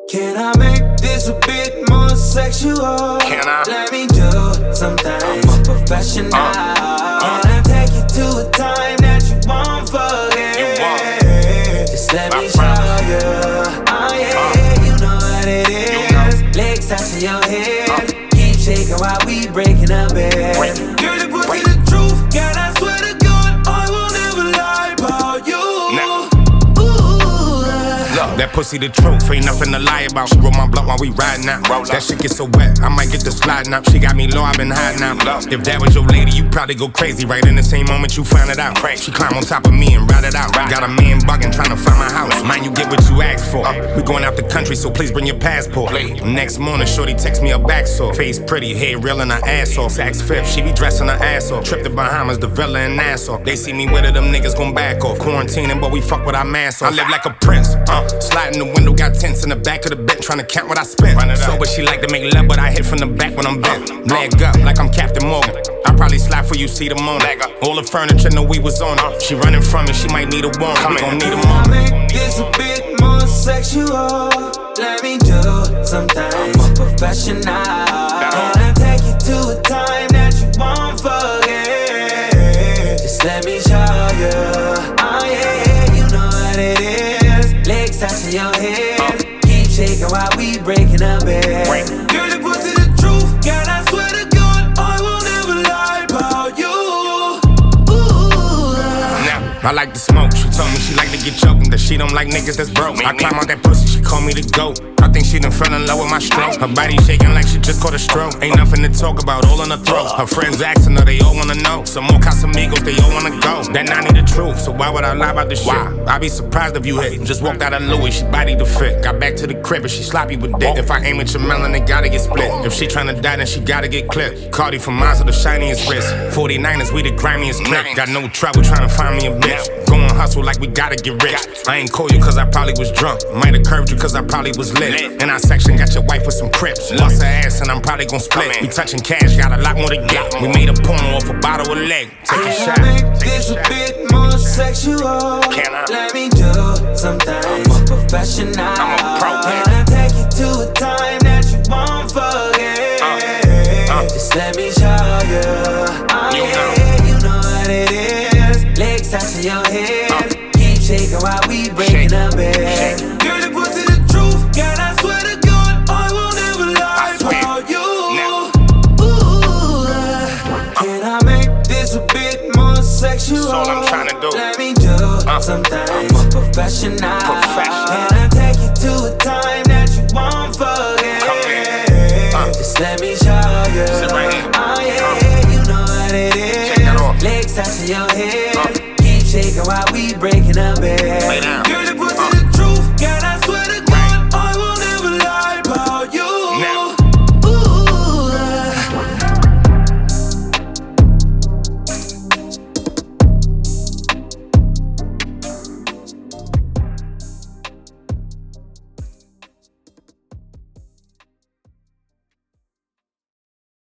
Can I make this a bit more sexual? Can I? Let me do something. I'm a professional. Can I take you to a time that you won't forget? Just let me show you. Oh yeah, you know what it is. Legs touching your head. Keep shaking while we breaking up bed. Girl, the pussy the truth. God, I swear to God, I will never lie about you. That pussy the truth, ain't nothing to lie about. She roll my blunt while we riding out. That shit get so wet, I might get the sliding up. She got me low, I been hiding out. If that was your lady, you probably go crazy right in the same moment you find it out. She climb on top of me and ride it out. Got a man bugging trying to find my house. Mind you get what you asked for. We going out the country, so please bring your passport. Next morning, shorty text me a back sore. Face pretty, hair real and her ass off. Saks Fifth, she be dressing her ass off. Trip to Bahamas, the Villa and Nassau. They see me with her, them niggas gon' back off. Quarantining, but we fuck with our mask off. I live like a prince, sliding the window, got tents in the back of the bed, trying to count what I spent. So, but she like to make love, but I hit from the back when I'm bent. Leg up, like I'm Captain Morgan. I probably slide for you, see the moment. All the furniture know we was on it. She running from me, she might need a warm. We gon' need a moment. Make this a bit more sexual. Let me do something. I'm a professional. Can I take you to a time that you won't forget? Just let me show you. Oh yeah, you know what it is. Legs touching your head. Keep shaking while we breaking up bed. Girl, the pussy the truth. God, I swear to God, I will never lie about you. I like to smoke, she told me she like to get choked, that she don't like niggas that's broke. I climb out that pussy, she call me the GOAT. I think she done fell in love with my stroke. Her body shaking like she just caught a stroke. Ain't nothing to talk about, all in her throat. Her friends asking her, they all wanna know. Some more Casamigos, they all wanna go. That not need the truth, so why would I lie about this shit? I be surprised if you hate. Just walked out of Louis, she body to fit. Got back to the crib and she sloppy with dick. If I aim at your melon, it gotta get split. If she tryna die, then she gotta get clipped. Cardi from Mazda, the shiniest wrist. 49ers, we the grimiest clip. Got no trouble tryna find me a bitch. Going hustle like we gotta get rich. I ain't call you cause I probably was drunk. Might've curved you cause I probably was lit. In our section, got your wife with some crips. Lost her ass and I'm probably gon' split. We touching cash, got a lot more to get. We made a porno off a bottle of leg. Take a shot. Make this a bit more sexual. Can I? Let me do something. I'm a professional. I'm a pro. Can I take you to a time that you won't forget? Just let me show you. Oh yeah, you know what it is. Legs touching your head. Keep shaking while we breaking up bed. Girl, the pussy the truth. God, I swear to God, I will never lie about you. Can I make this a bit more sexual? That's all I'm tryna do. Let me do something. I'm a professional. Can I take you to a time that you won't forget? Just let me show